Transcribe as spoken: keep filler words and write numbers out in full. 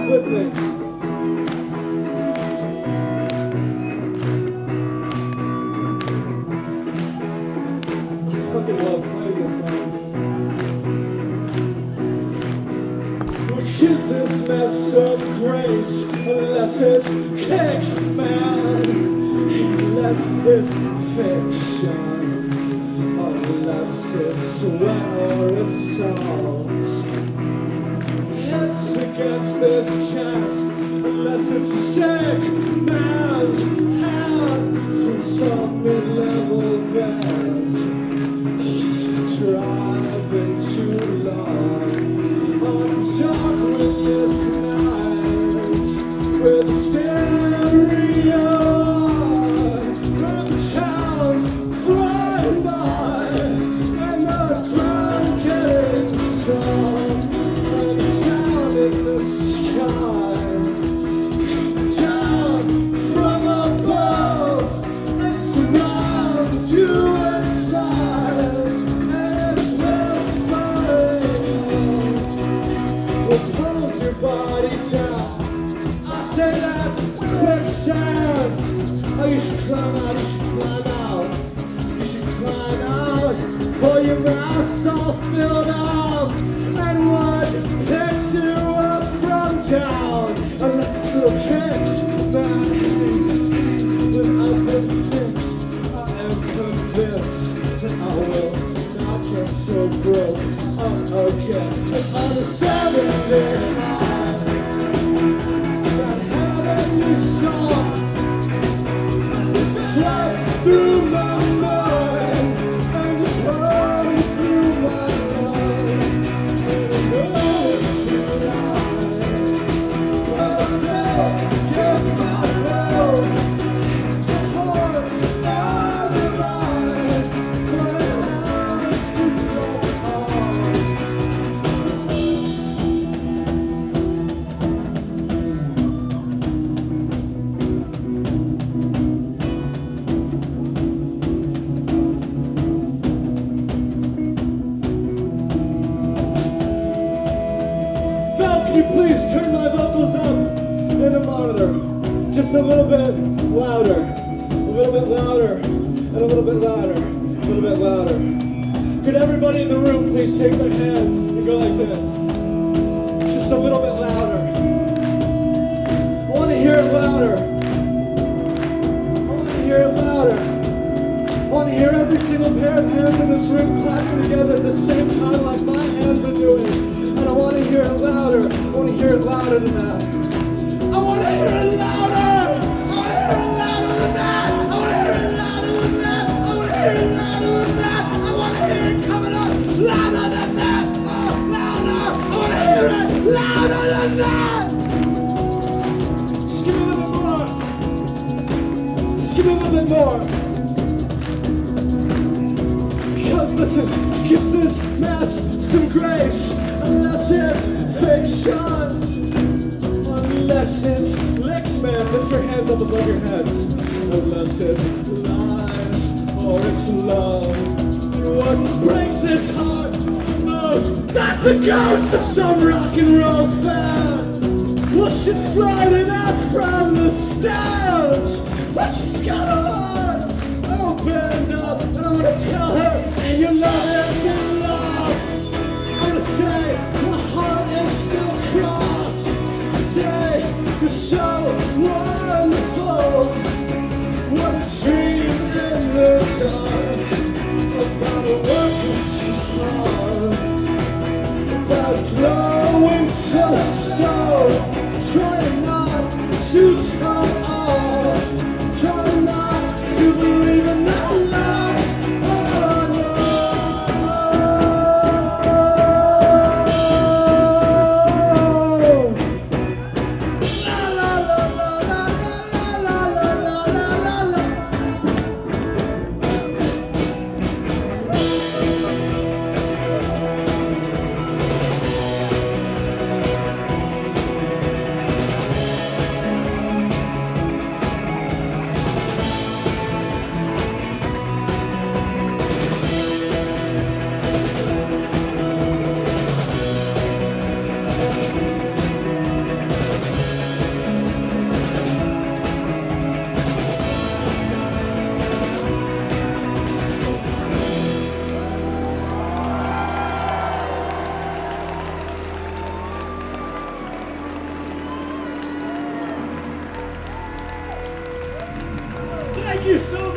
clap with me. I fucking love playing this song. Is this mess of grace unless it's kicks, man? Unless it's fictions, unless it's where it solves. It's against this chest, unless it's a sick man's hand from some mid-level band. He's driving too long. On dark windless nights with stereo and the towns flying by and the ground getting some and the sound in the sky down from above and surrounds you inside and it's whispering. Pulls your body down. I say that's quicksand. Oh, you should climb out, you should climb out. You should climb out, for your mouth's all filled up. And what picks you up from down? Unless little tricks, man. When I've been fixed, I am convinced that I will not get so broke. Oh, again, and on the seventh high, that heavenly song flies through my mind and just runs through my mind. And I know it's right, but I still get my will. The horse on the ride, but it has to go on. Can you please turn my vocals up in the monitor? Just a little bit louder, a little bit louder, and a little bit louder, a little bit louder. Could everybody in the room please take their hands and go like this? Just a little bit louder. I want to hear it louder. I want to hear it louder. I want to hear every single pair of hands in this room clapping together at the same time like my hands are doing. And I want to hear it louder. I want to hear it louder than that. I want to hear it louder. I want to hear it louder than that. I want to hear it louder than that. I want to hear it louder than that. I want to hear it coming up louder than that. Oh, louder. I want to hear it louder than that. Just give me a little bit more. Just give me a little bit more. Because listen, gives this mess some grace. Unless it's fictions, unless it's licks, man, lift your hands up above your heads. Unless it's lies or it's love, what breaks this heart most? That's the ghost of some rock and roll fan. Well, she's floating out from the stairs. Well, she's got her heart opened up, and I want to tell her, and your love isn't lost. I'm gonna say my heart is still crossed. Say you're so wonderful. What a dream in the dark. About a working so hard. About glowing so slow. Trying not to turn off. Trying not to believe in that love. Thank you so much.